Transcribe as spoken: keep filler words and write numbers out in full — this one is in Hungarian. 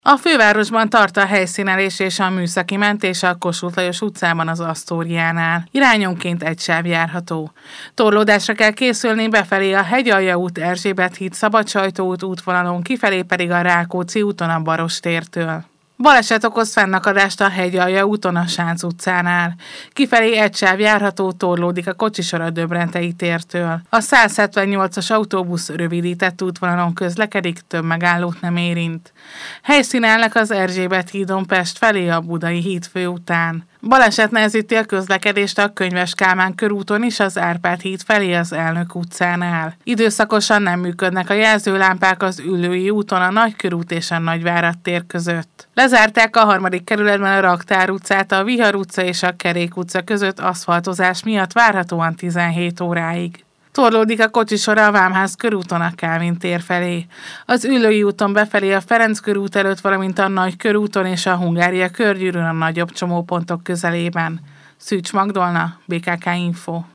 A fővárosban tart a helyszínelés és a műszaki mentés a Kossuth Lajos utcában az Asztóriánál. Irányonként egy sáv járható. Torlódásra kell készülni befelé a Hegyalja út, Erzsébet híd, Szabadsajtó út útvonalon, kifelé pedig a Rákóczi úton a Barostértől. Baleset okoz fennakadást a Hegyalja úton a Sánc utcánál. Kifelé egy sáv járható, torlódik a kocsisor a Döbrentei tértől. A száz hetvennyolcas autóbusz rövidített útvonalon közlekedik, több megállót nem érint. Helyszínelnek az Erzsébet hídon Pest felé a Budai híd főután. Baleset nehezíti a közlekedést a Könyves Kálmán körúton is az Árpád híd felé az Elnök utcánál. Időszakosan nem működnek a jelzőlámpák az Üllői úton a Nagykörút és a Nagyvárad tér között. Lezárták a harmadik kerületben a Raktár utcát, a Vihar utca és a Kerék utca között aszfaltozás miatt várhatóan tizenhét óráig. Torlódik a kocsisor a Vámház körúton a Kálvin tér felé. Az Üllői úton befelé a Ferenc körút előtt, valamint a Nagy körúton és a Hungária körgyűrűn a nagyobb csomópontok közelében. Szűcs Magdolna, bé ká ká Info.